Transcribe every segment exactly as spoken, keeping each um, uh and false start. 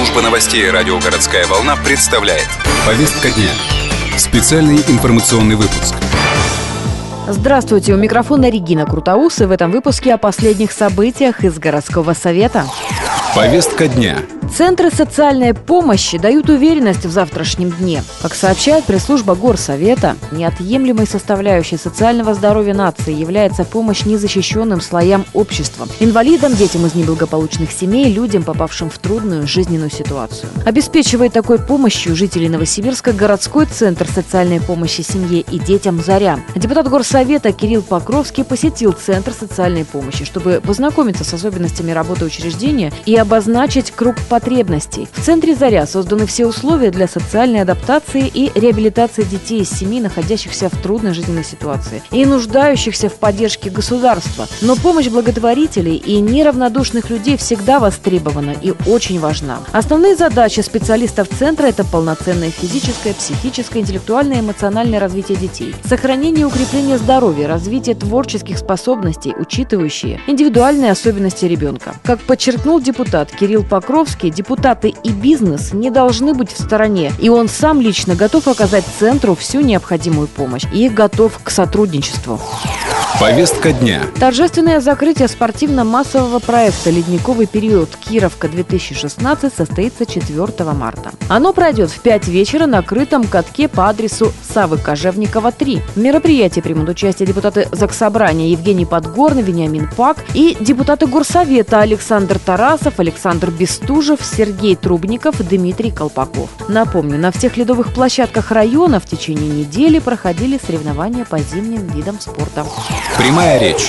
Служба новостей радио «Городская волна» представляет. Повестка дня. Специальный информационный выпуск. Здравствуйте, у микрофона Регина Крутоус, и в этом выпуске о последних событиях из городского совета. Повестка дня. Центры социальной помощи дают уверенность в завтрашнем дне. Как сообщает пресс-служба Горсовета, неотъемлемой составляющей социального здоровья нации является помощь незащищенным слоям общества: инвалидам, детям из неблагополучных семей, людям, попавшим в трудную жизненную ситуацию. Обеспечивает такой помощью жителей Новосибирска городской центр социальной помощи семье и детям «Заря». Депутат Горсовета Кирилл Покровский посетил центр социальной помощи, чтобы познакомиться с особенностями работы учреждения и обозначить круг потребностей. В центре «Заря» созданы все условия для социальной адаптации и реабилитации детей из семей, находящихся в трудной жизненной ситуации и нуждающихся в поддержке государства. Но помощь благотворителей и неравнодушных людей всегда востребована и очень важна. Основные задачи специалистов центра – это полноценное физическое, психическое, интеллектуальное и эмоциональное развитие детей, сохранение и укрепление здоровья, развитие творческих способностей, учитывающие индивидуальные особенности ребенка. Как подчеркнул депутат Кирилл Покровский, депутаты и бизнес не должны быть в стороне, и он сам лично готов оказать центру всю необходимую помощь и готов к сотрудничеству. Повестка дня. Торжественное закрытие спортивно-массового проекта «Ледниковый период Кировка-две тысячи шестнадцать» состоится четвёртого марта. Оно пройдет в пять вечера на крытом катке по адресу Савы Кожевникова, три. В мероприятии примут участие депутаты Заксобрания Евгений Подгорный, Вениамин Пак и депутаты Горсовета Александр Тарасов, Александр Бестужев, Сергей Трубников, Дмитрий Колпаков. Напомню, на всех ледовых площадках района в течение недели проходили соревнования по зимним видам спорта. Прямая речь.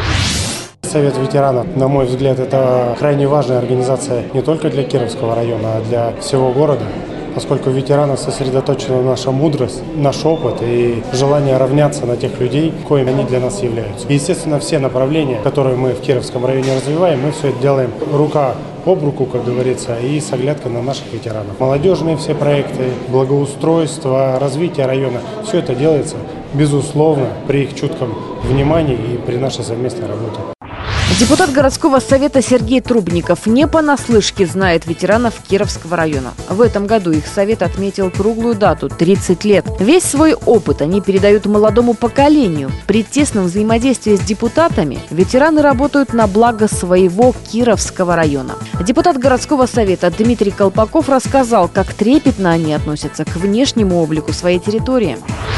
Совет ветеранов, на мой взгляд, это крайне важная организация не только для Кировского района, а для всего города, поскольку в ветеранах сосредоточена наша мудрость, наш опыт и желание равняться на тех людей, коими они для нас являются. И, естественно, все направления, которые мы в Кировском районе развиваем, мы все это делаем рука об руку, как говорится, и с оглядкой на наших ветеранов. Молодежные все проекты, благоустройство, развитие района, все это делается, безусловно, при их чутком внимании и при нашей совместной работе. Депутат городского совета Сергей Трубников не понаслышке знает ветеранов Кировского района. В этом году их совет отметил круглую дату – тридцать лет. Весь свой опыт они передают молодому поколению. При тесном взаимодействии с депутатами ветераны работают на благо своего Кировского района. Депутат городского совета Дмитрий Колпаков рассказал, как трепетно они относятся к внешнему облику своей территории.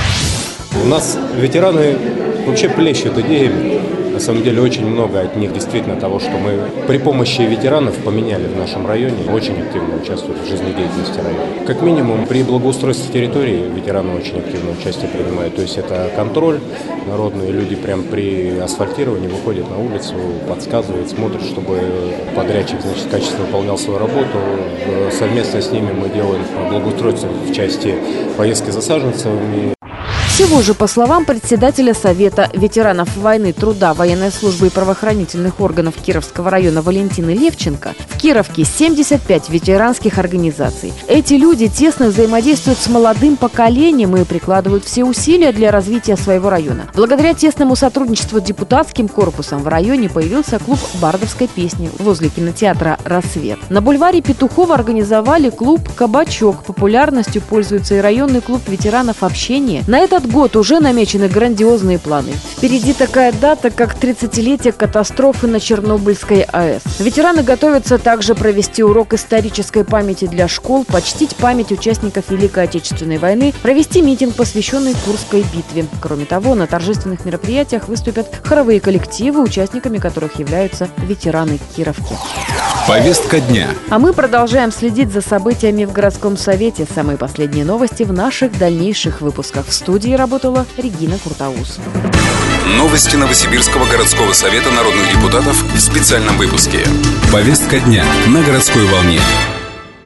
У нас ветераны вообще плещут идеями. На самом деле очень много от них действительно того, что мы при помощи ветеранов поменяли в нашем районе, очень активно участвуют в жизнедеятельности района. Как минимум при благоустройстве территории ветераны очень активное участие принимают. То есть это контроль народный, люди прям при асфальтировании выходят на улицу, подсказывают, смотрят, чтобы подрядчик, значит, качественно выполнял свою работу. Совместно с ними мы делаем благоустройство в части поездки за саженцами. Всего же, по словам председателя Совета ветеранов войны, труда, военной службы и правоохранительных органов Кировского района Валентины Левченко, в Кировке семьдесят пять ветеранских организаций. Эти люди тесно взаимодействуют с молодым поколением и прикладывают все усилия для развития своего района. Благодаря тесному сотрудничеству с депутатским корпусом в районе появился клуб бардовской песни возле кинотеатра «Рассвет». На бульваре Петухова организовали клуб «Кабачок». Популярностью пользуется и районный клуб ветеранов общения. На этот год уже намечены грандиозные планы. Впереди такая дата, как тридцатилетие катастрофы на Чернобыльской АЭС. Ветераны готовятся также провести урок исторической памяти для школ, почтить память участников Великой Отечественной войны, провести митинг, посвященный Курской битве. Кроме того, на торжественных мероприятиях выступят хоровые коллективы, участниками которых являются ветераны Кировки. Повестка дня. А мы продолжаем следить за событиями в городском совете. Самые последние новости в наших дальнейших выпусках. В студии работала Регина Крутоус. Новости Новосибирского городского совета народных депутатов в специальном выпуске. Повестка дня на городской волне.